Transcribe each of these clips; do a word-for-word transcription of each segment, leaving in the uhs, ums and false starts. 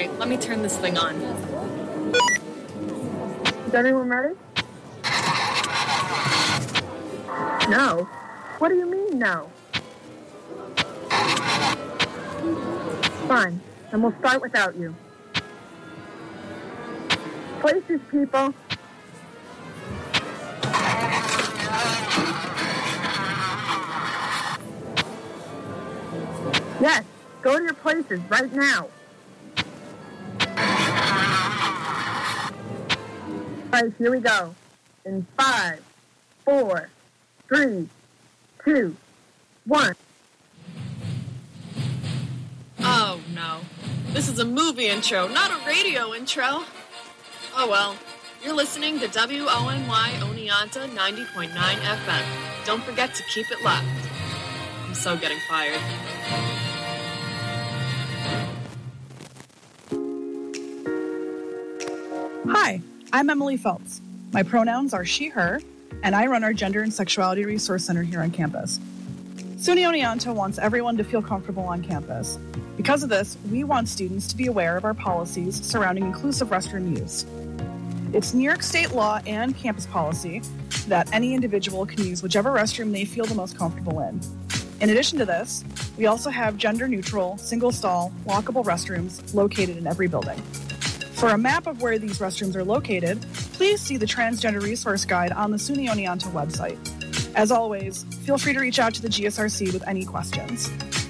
right, let me turn this thing on. Is everyone ready? No. What do you mean, no? Fine, then we'll start without you. Places, people. Yes, go to your places right now. All right, here we go. In five, four, three, two, one. Oh, no. This is a movie intro, not a radio intro. Oh, well. You're listening to W O N Y Oneonta ninety point nine F M. Don't forget to keep it locked. I'm so getting fired. Hi, I'm Emily Phelps. My pronouns are she, her, and I run our Gender and Sexuality Resource Center here on campus. SUNY Oneonta wants everyone to feel comfortable on campus. Because of this, we want students to be aware of our policies surrounding inclusive restroom use. It's New York State law and campus policy that any individual can use whichever restroom they feel the most comfortable in. In addition to this, we also have gender-neutral, single-stall, walkable restrooms located in every building. For a map of where these restrooms are located, please see the Transgender Resource Guide on the SUNY Oneonta website. As always, feel free to reach out to the G S R C with any questions.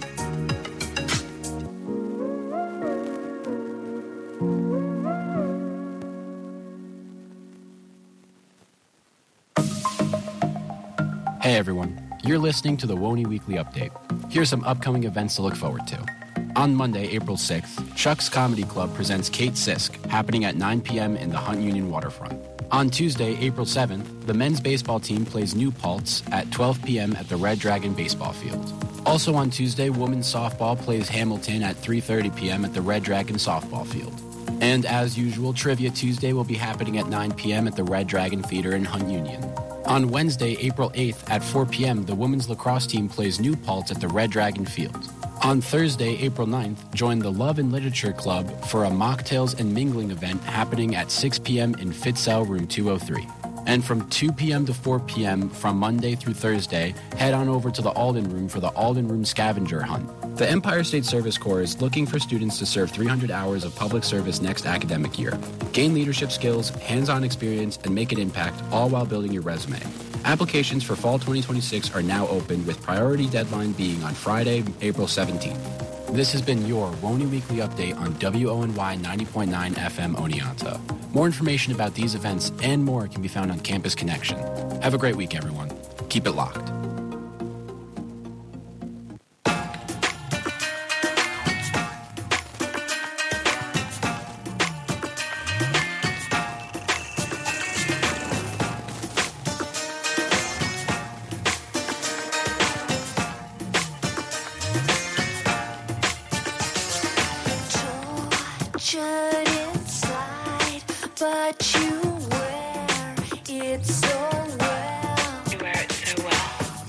Hey everyone, you're listening to the W O N Y Weekly Update. Here's some upcoming events to look forward to. On Monday, April sixth, Chuck's Comedy Club presents Kate Sisk, happening at nine p.m. in the Hunt Union Waterfront. On Tuesday, April seventh, the men's baseball team plays New Paltz at twelve p.m. at the Red Dragon Baseball Field. Also on Tuesday, women's softball plays Hamilton at three thirty p.m. at the Red Dragon Softball Field. And as usual, Trivia Tuesday will be happening at nine p.m. at the Red Dragon Theater in Hunt Union. On Wednesday, April eighth at four p.m., the women's lacrosse team plays New Paltz at the Red Dragon Field. On Thursday, April ninth, join the Love and Literature Club for a mocktails and mingling event happening at six p.m. in Fitzell Room two oh three. And from two p.m. to four p.m. from Monday through Thursday, head on over to the Alden Room for the Alden Room Scavenger Hunt. The Empire State Service Corps is looking for students to serve three hundred hours of public service next academic year. Gain leadership skills, hands-on experience, and make an impact, all while building your resume. Applications for fall twenty twenty-six are now open, with priority deadline being on Friday, April seventeenth. This has been your W O N Y Weekly Update on W O N Y ninety point nine F M Oneonta. More information about these events and more can be found on Campus Connection. Have a great week, everyone. Keep it locked. But you wear it so well. You wear it so well.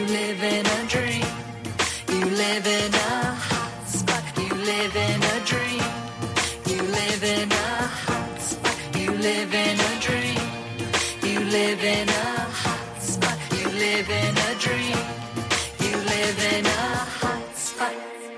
live in a dream. You live in a hot spot. You live in a dream. You live in a hot spot. You live in a dream. You live in a hot spot. You live in a dream. You live in a hot spot.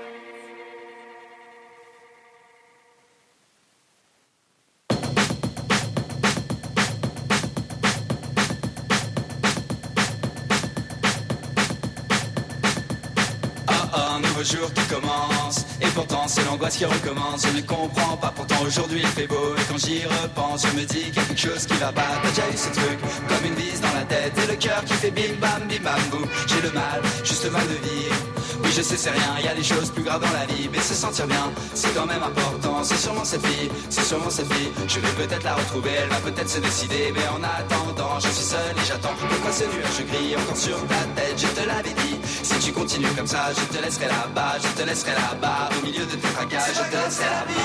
Jour qui commence, et pourtant c'est l'angoisse qui recommence. Je ne comprends pas, pourtant aujourd'hui il fait beau. Et quand j'y repense, je me dis qu'il y a quelque chose qui va pas. T'as déjà eu ce truc, comme une vis dans la tête, et le cœur qui fait bim bam bim bam boum. J'ai le mal, juste le mal de vivre. Oui je sais c'est rien, il y a des choses plus graves dans la vie. Mais se sentir bien, c'est quand même important. C'est sûrement cette fille, c'est sûrement cette fille. Je vais peut-être la retrouver, elle va peut-être se décider. Mais en attendant, je suis seul et j'attends. Pourquoi ce nuage gris encore sur ta tête? Je te l'avais dit, si tu continues comme ça, je te laisserai là-bas. Je te laisserai là-bas, au milieu de tes tracas. Je te laisserai là-bas.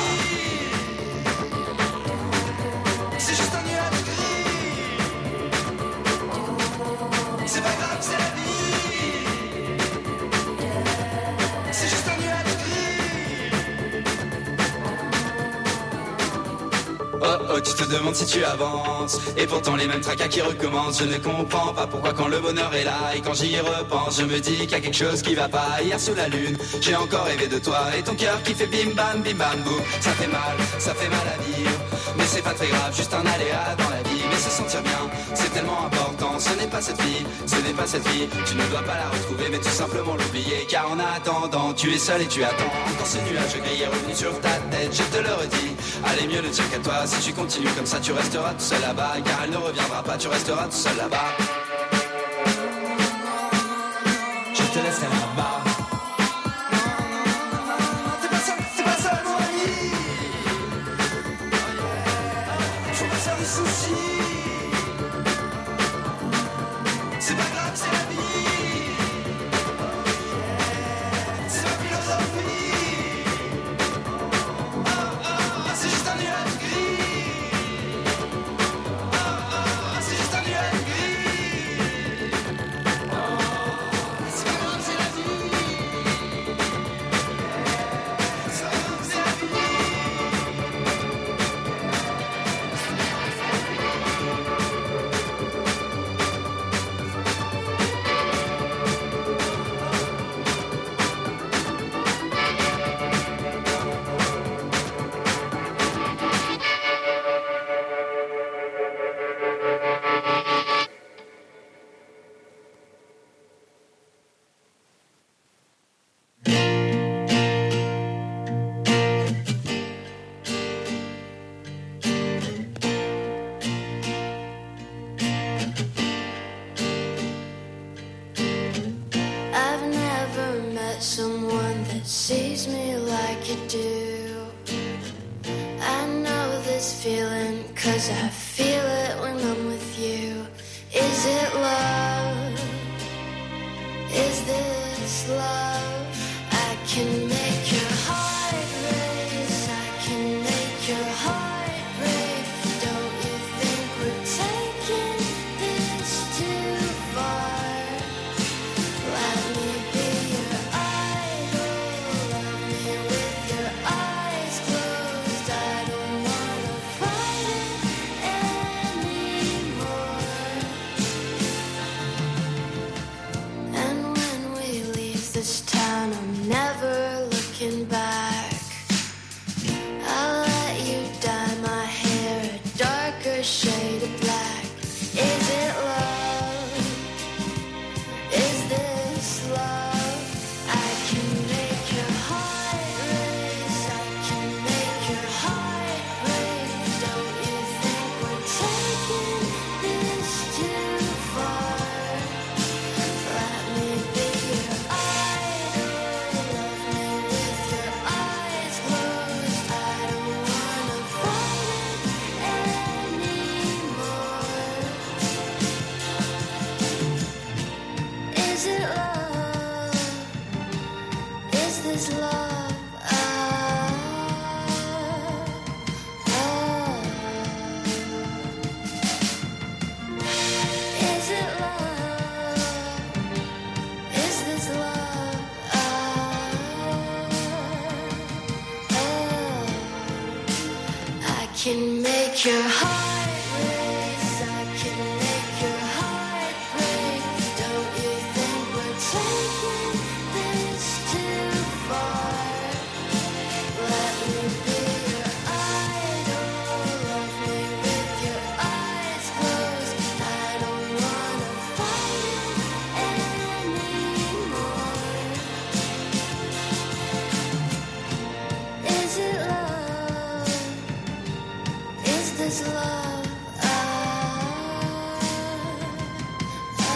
C'est juste un nuage gris. C'est pas grave, c'est la vie. C'est juste un nuage gris. Oh oh, tu te demandes si tu avances. Et pourtant les mêmes tracas qui recommencent. Je ne comprends pas pourquoi quand le bonheur est là. Et quand j'y repense, je me dis qu'il y a quelque chose qui va pas. Hier sous la lune, j'ai encore rêvé de toi. Et ton cœur qui fait bim bam bim bam boum. Ça fait mal, ça fait mal à vivre. Mais c'est pas très grave, juste un aléa dans la vie. Mais se sentir bien, c'est tellement important. Ce n'est pas cette fille, ce n'est pas cette fille. Tu ne dois pas la retrouver mais tout simplement l'oublier. Car en attendant, tu es seul et tu attends. Quand ce nuage gris est revenu sur ta tête, je te le redis. Allez mieux ne tient qu'à toi. Si tu continues comme ça, tu resteras tout seul là-bas. Car elle ne reviendra pas, tu resteras tout seul là-bas. Je te laisserai là-bas. T'es pas seul, t'es pas seul mon ami. Faut pas faire des soucis. C'est pas grave, c'est la vie. C'est ma philosophie. Oh, oh, c'est juste un nuage gris. Oh, oh, c'est juste un nuage gris. Oh, c'est pas grave, c'est la vie. C'est pas grave, c'est la vie. I've never met someone that sees me like you do. I know this feeling 'cause I feel it when I'm with you. Is it love? Is this love? I can make your heart race. I can make your heart break. Don't you think we're taking this too far? Let me be your idol. Love me with your eyes closed. I don't wanna fight it anymore. And when we leave this town, I'm never looking back. I'll let you dye my hair a darker shade of black. Is it love? Is this love? I can make your heart race. I can make your heart break. Don't you think we're taking this too far? Let me be your idol. Love me with your eyes closed. I don't wanna fight it anymore. Is it love? Is this love? Ah, ah. Is it love? can make your heart race. I can make your heart break. Don't you think we're taking this too far? Let me be your idol. Love me with your eyes closed. I don't wanna fight it anymore. Is it love? Is this love? Ah, ah.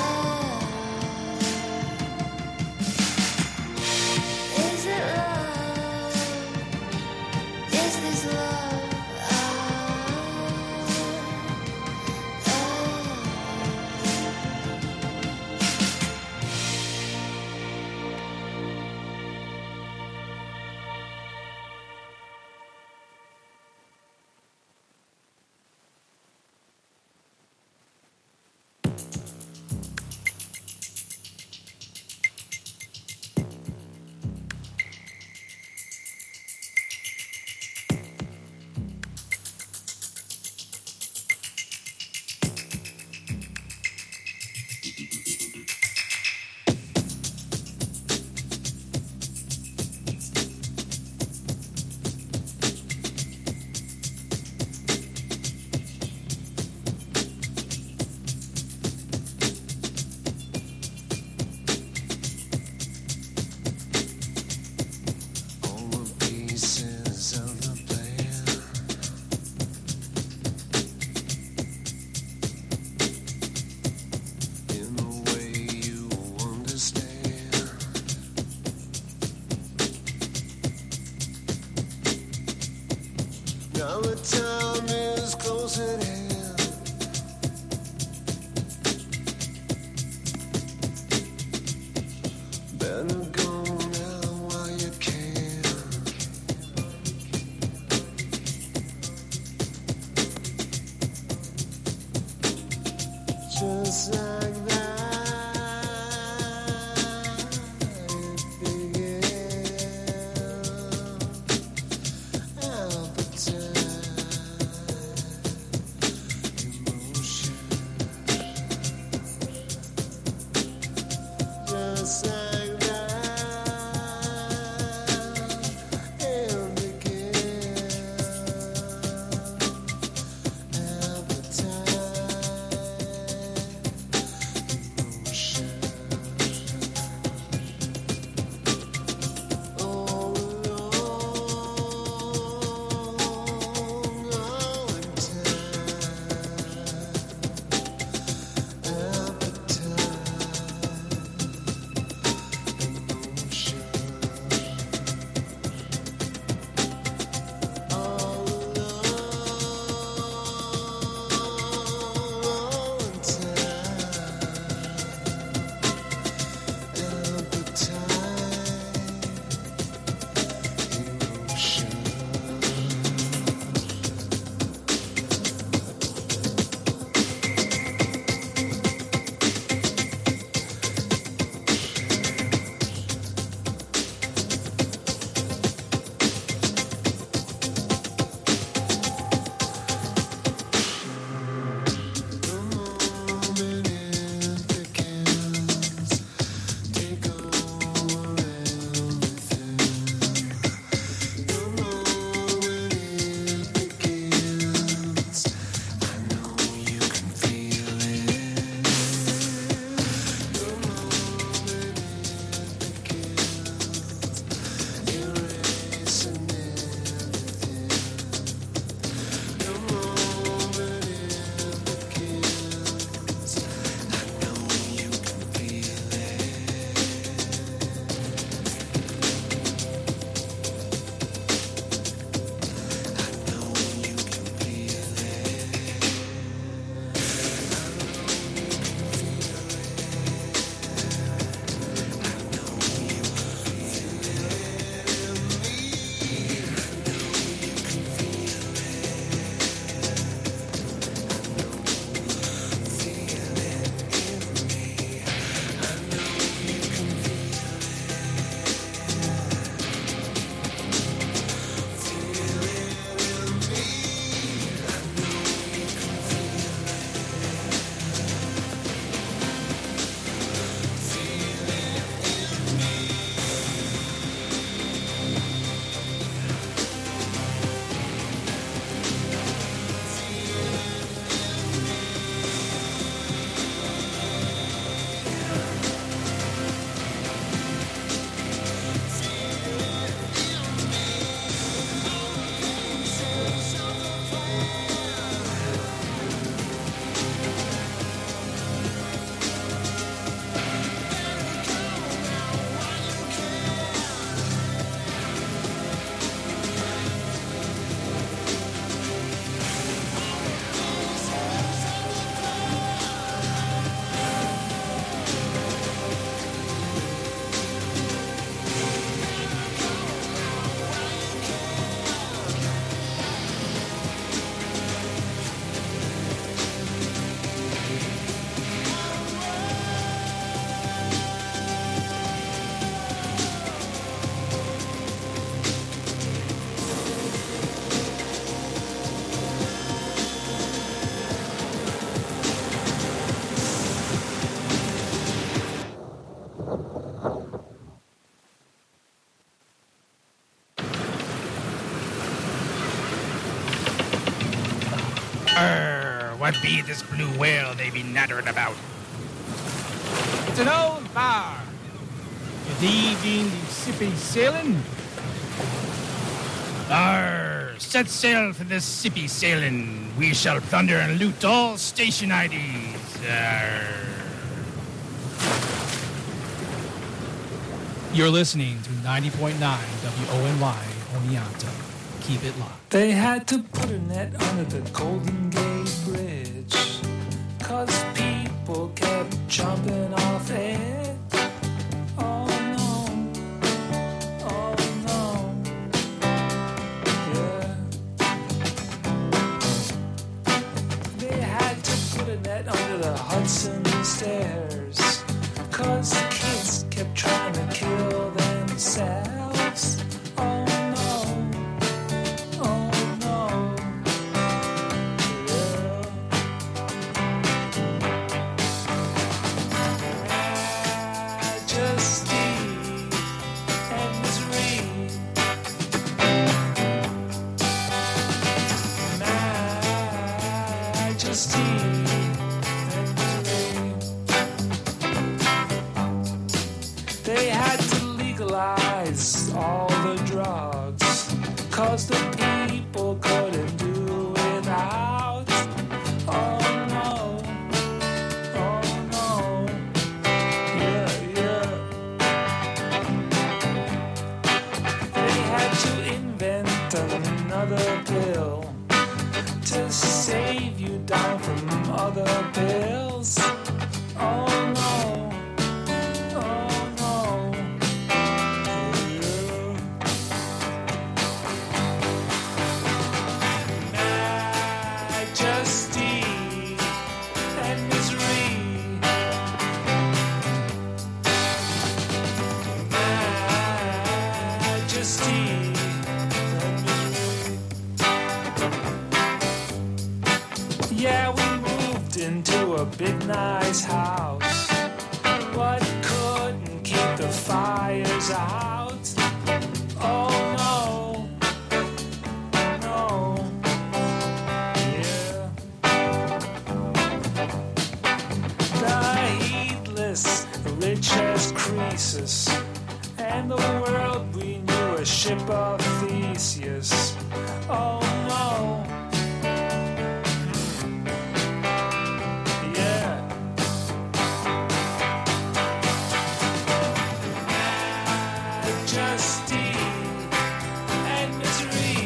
Is it love? Is this love? Ah, ah. All the pieces of the plan in a way you understand. Now the time is close at hand. Better go now while you can. Just like that, it began. Appetite, emotion. Just like that. What be this blue whale they be nattering about? It's an old bar. You thee been sippy sailing? Arr, set sail for this sippy sailing. We shall plunder and loot all station I Ds. Arr. You're listening to ninety point nine W O N Y Oneonta. Keep it locked. They had to put a net under the Golden Gate Bridge, 'cause people kept jumping off it. Oh no, oh no, yeah. They had to put a net under the Hudson stairs, 'cause the kids kept trying to kill themselves. Oh no, oh no, yeah. Majesty and misery. Majesty and misery. They had to legalize all the drugs, 'cause the people couldn't do without. Oh no, oh no, yeah, yeah. They had to invent another pill to save you down from other pills. Oh no, oh no, yeah. Majesty and misery. Majesty and misery. Yeah, we moved into a big nice house, but couldn't keep the fires out. Oh no, no, yeah. The heedless, rich as Croesus, and the world we knew a ship of Theseus. Oh no, yeah. Majesty and misery.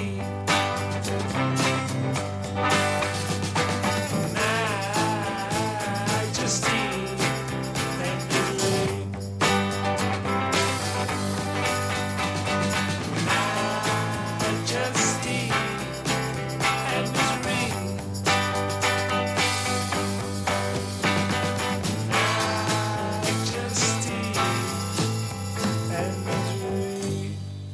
Majesty and misery. Majesty and misery. Majesty and misery.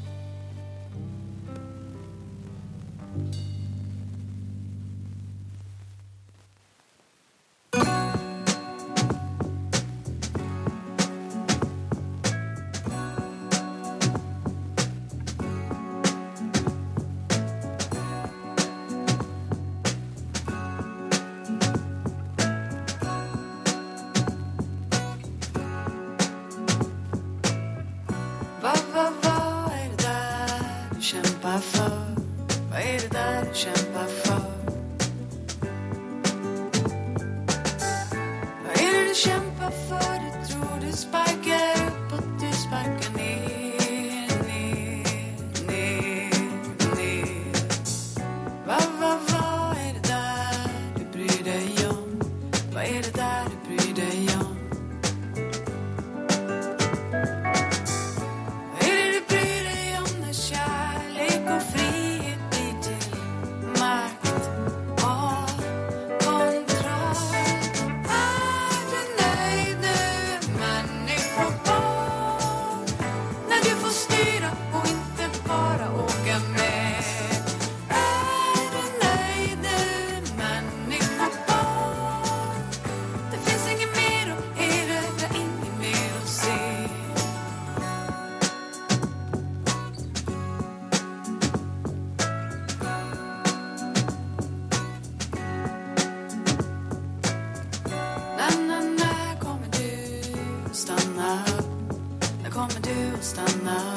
Hva, hva, hva er det der du kjemper for? Hva er det der du kjemper for? Hva er det du kjemper for? Du tror du sparker opp, og du sparker ned, ned, ned, ned. Hva, hva, hva er det der du bryr deg om? Hva er det der du bryr deg om? Hva er det du bryr deg om når kjærlighet og frihet blir til du att stanna?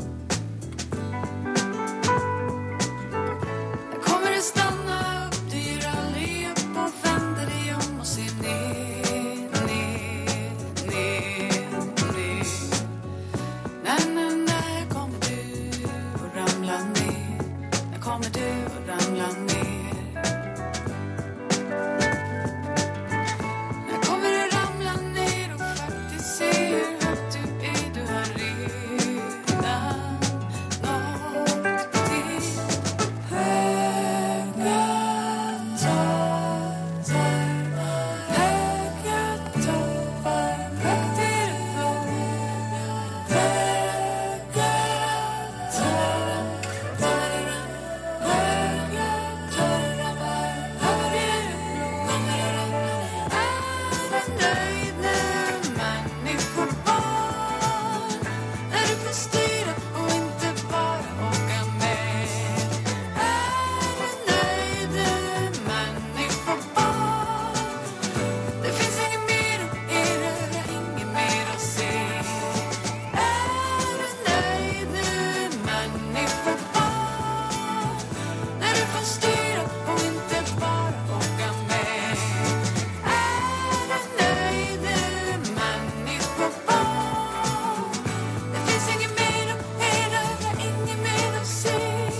När kommer du stanna upp? Du ger aldrig upp och vänder dig om och ser ner, ner, ner, ner. Nej, nej, när kommer du att ramla ner? När kommer du att ramla ner? När kommer du ramla ner och faktiskt se hur högt du är? Du har redan nått till höga toppar, höga toppar, högt i det blå. Höga toppar, höga toppar, högt i det blå. Är du nöjd nu, människobarn? När du får styra och inte bara åka med? Är du nöjd nu, människobarn? Det finns inget mer att erövra, inget mer att se. Är du nöjd nu, människobarn? När du får styra och inte bara åka med? Är du nöjd nu, människobarn? Det finns inget mer att erövra, inget mer att se.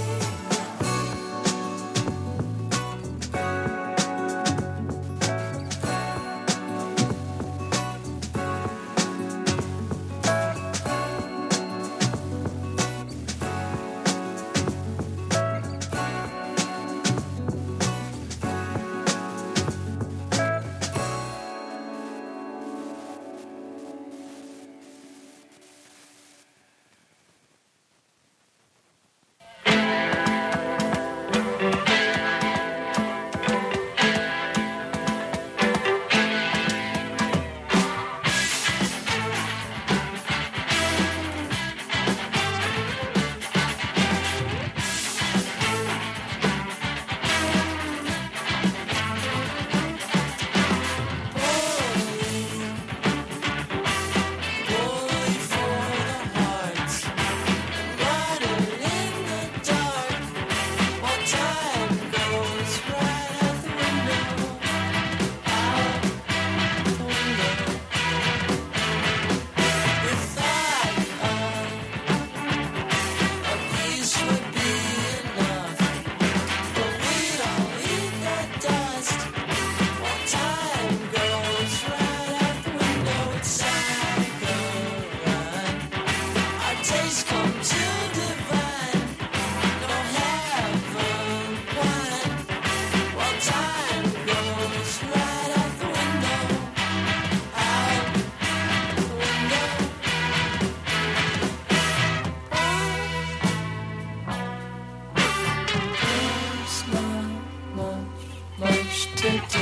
There's not much, much to do.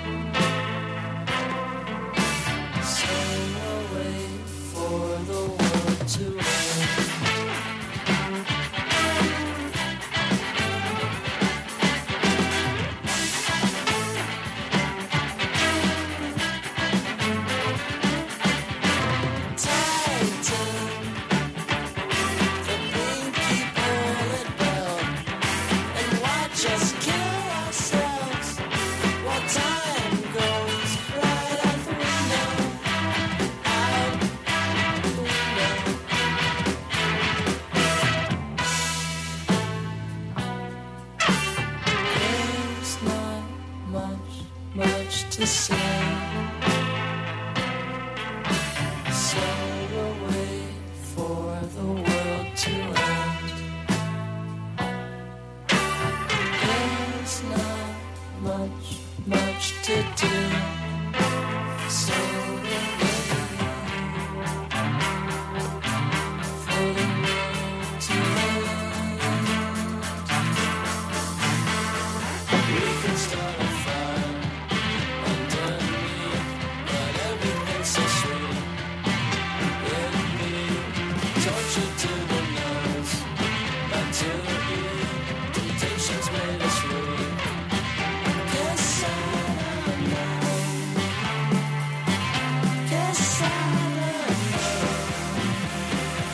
So I'll wait for the world to end. Tighten the pinky bullet belt and watch us kill ourselves while time goes right out the window, out the window. There's not much, much to say. So we'll wait for the world to end. There's not much, much to do. So we'll wait for the world to end. We can start a fire underneath, but everything's so sweet. It'd be torture to the nose, not to eat. Temptations made us weak. Guess I don't know. Guess I don't know.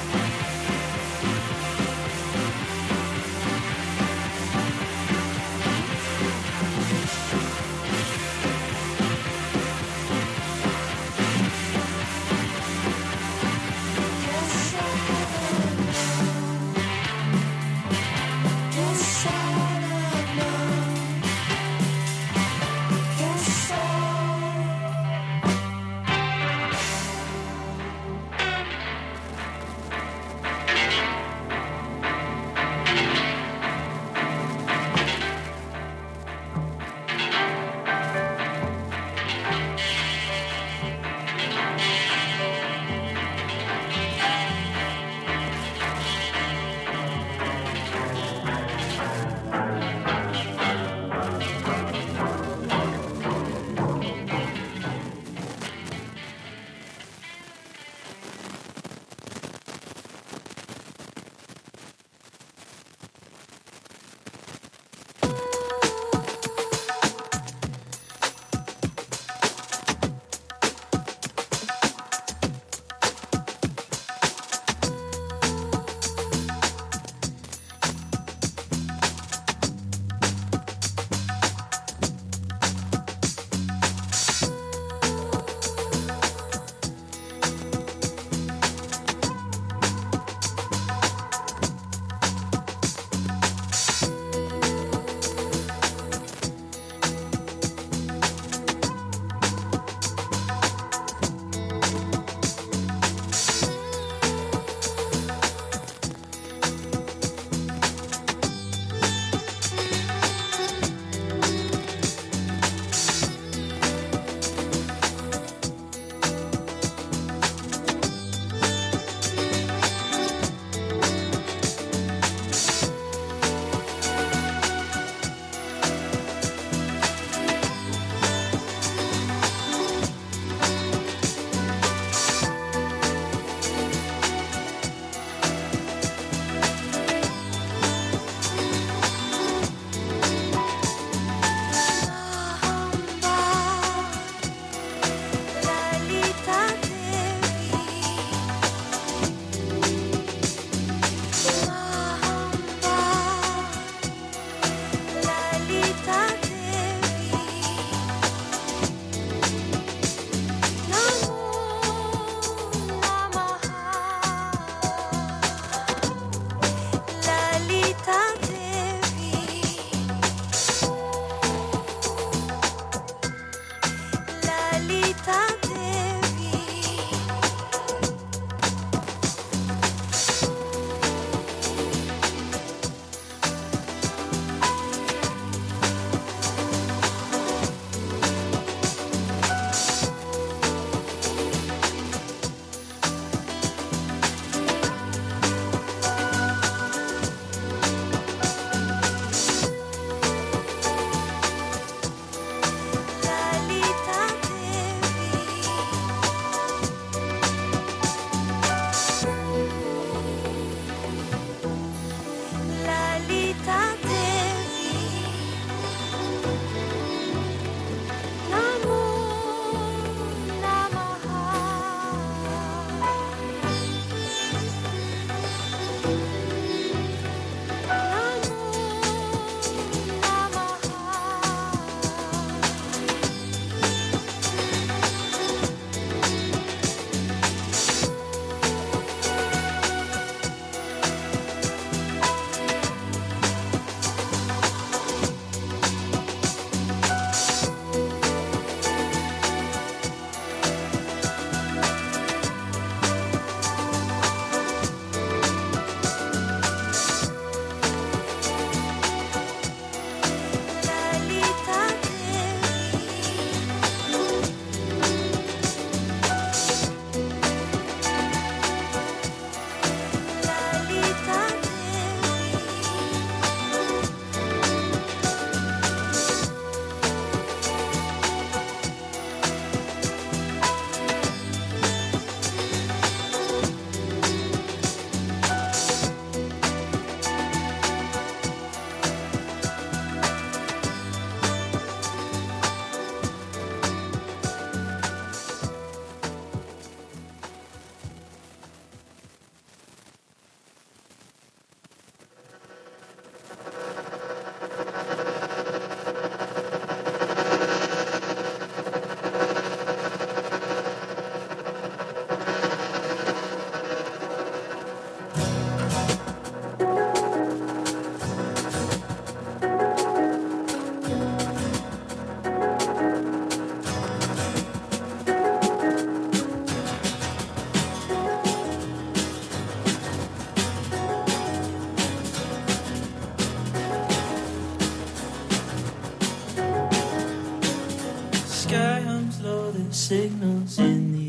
signals in the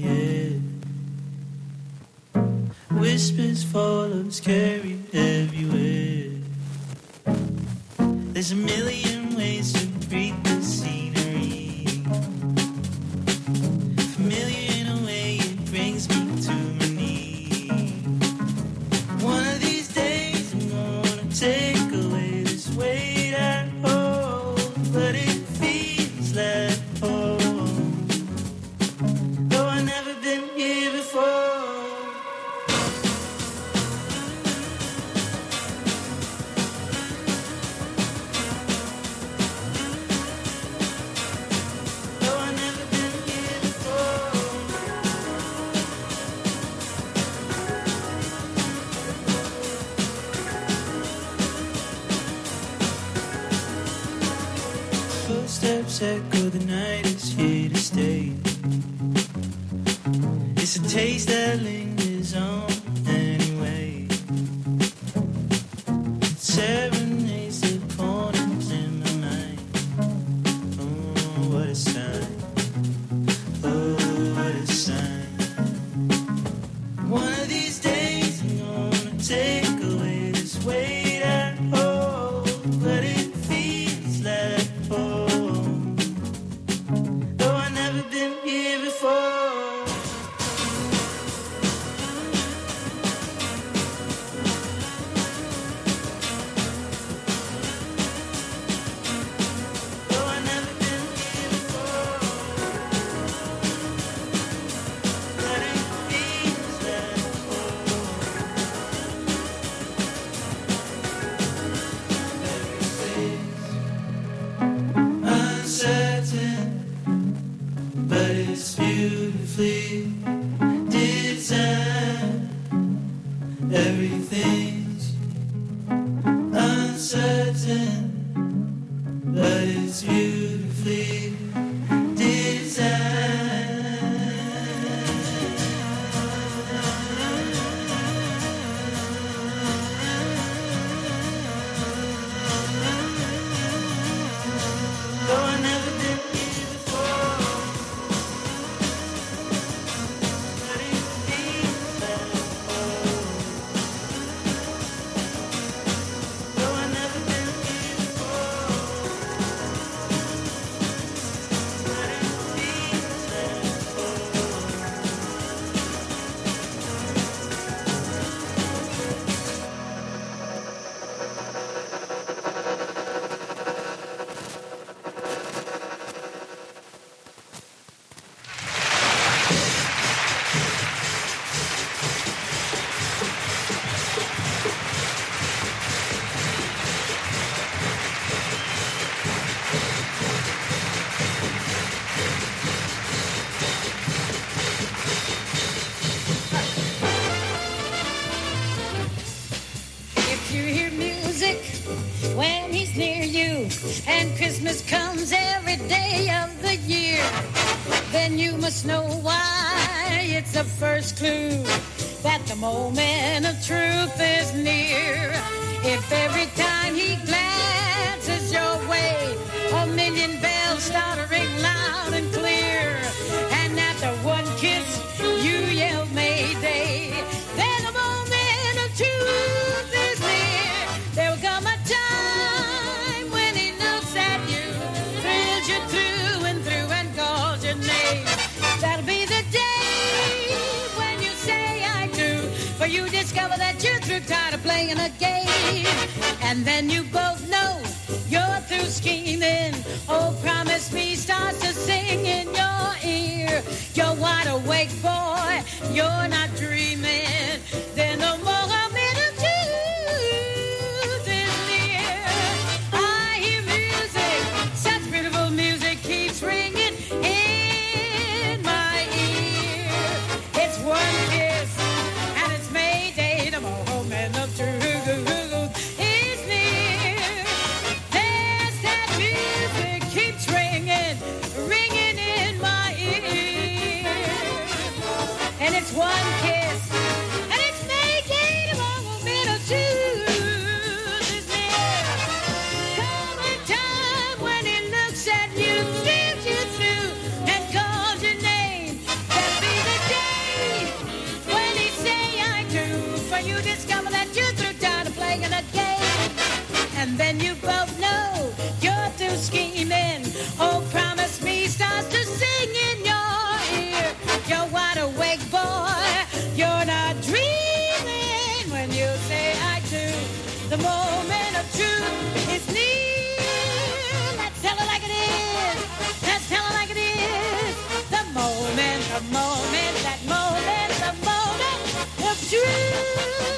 air. Whispers follows carried everywhere. There's a million ways to breathe the scenery. Familiar in a way, it brings me to my knees. One of these days I'm gonna take away this weight at home, but it feels like home, though I've never been here before. Footsteps echo, the night is here to stay. It's a taste that lingers on anyway. It serenades the corners in my mind. Oh, what a sign. Oh, what a sign. One of these days I'm gonna take away this weight at home, but it feels like home, though I've never been here before. Though I've never been here before, but it feels like home. Uncertain, but it's beautifully designed. Everything's uncertain, but it's beautifully designed. Though I've never been here before, but it feels like home. Though I've never been here before, but it feels like If you hear music when he's near you, and Christmas comes every day of the year, then you must know why. It's the first clue that the moment of truth is near. If every time he glances your way, a million bells start to ring loud and clear, and after one kiss you yell Mayday, then the moment of truth is near. There will come a time when he looks at you, thrills you through and through, and calls your name. That'll be the day when you say I do, for you discover that you're through, tired of playing a game, and then you both know you're through scheming. Oh, promise me starts to sing in your ear. You're wide awake, boy, you're not dreaming. Then the moment of truth is near. I hear music, such beautiful music keeps ringing in my ear. It's one kiss and it's Mayday, the moment of truth is near. There's that music keeps ringing, ringing in my ear. And it's one kiss and it's you discover that you're through tired of playing a game. And then you both know you're through scheming. Oh, promise me starts to sing in your ear. You're wide awake, boy. You're not dreaming when you say I do. The moment of truth is near. Let's tell it like it is. Let's tell it like it is. The moment, the moment, that moment, the moment of truth.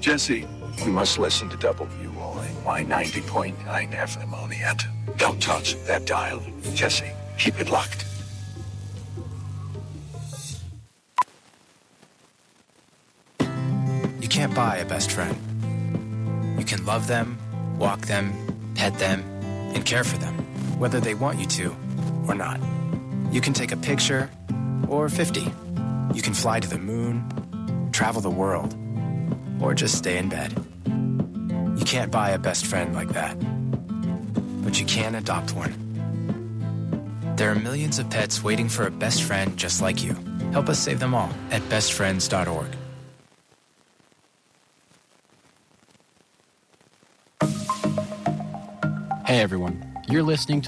Jesse, you must listen to W O N Y ninety point nine F M Oneonta. Don't touch that dial. Jesse, keep it locked. You can't buy a best friend. You can love them, walk them, pet them, and care for them, whether they want you to or not. You can take a picture or fifty. You can fly to the moon, travel the world, or just stay in bed. You can't buy a best friend like that, but you can adopt one. There are millions of pets waiting for a best friend just like you. Help us save them all at best friends dot org. Hey everyone, you're listening to